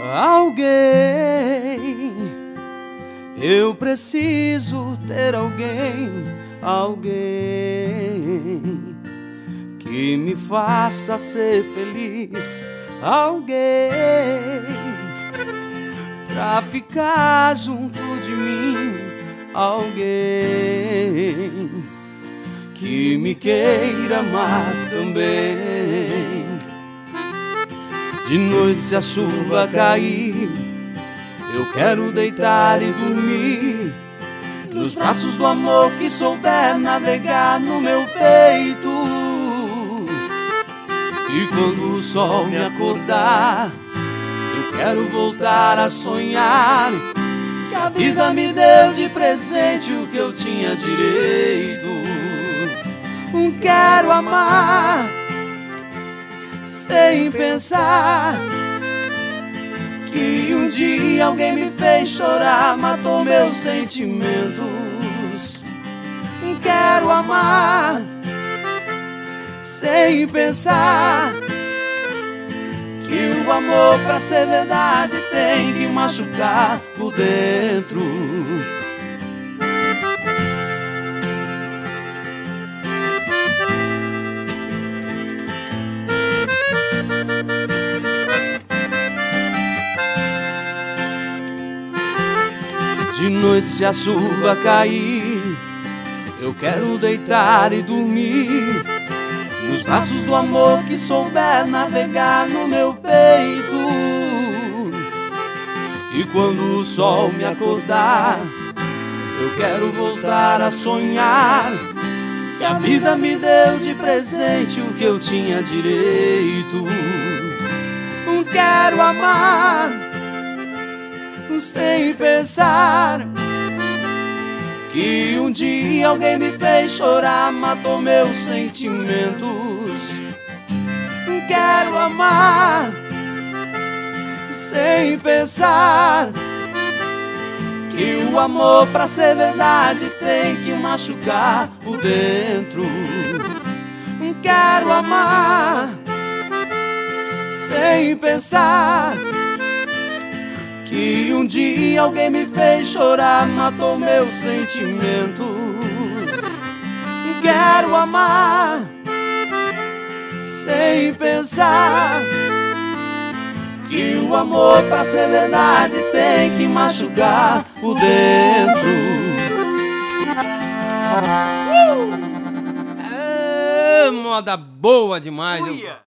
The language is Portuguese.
alguém. Eu preciso ter alguém, alguém que me faça ser feliz, alguém pra ficar junto de mim, alguém que me queira amar também. De noite, se a chuva cair, eu quero deitar e dormir nos braços do amor que souber navegar no meu peito. E quando o sol me acordar, eu quero voltar a sonhar que a vida me deu de presente o que eu tinha direito. Quero amar sem pensar que um dia alguém me fez chorar, matou meus sentimentos. Quero amar sem pensar que o amor pra ser verdade tem que machucar por dentro. De noite, se a chuva cair, eu quero deitar e dormir nos braços do amor que souber navegar no meu peito. E quando o sol me acordar, eu quero voltar a sonhar que a vida me deu de presente o que eu tinha direito. Quero amar sem pensar que um dia alguém me fez chorar, matou meus sentimentos. Quero amar sem pensar que o amor pra ser verdade tem que machucar por dentro. Quero amar sem pensar que um dia alguém me fez chorar, matou meus sentimentos. Quero amar sem pensar que o amor pra ser verdade tem que machucar por dentro. É moda boa demais.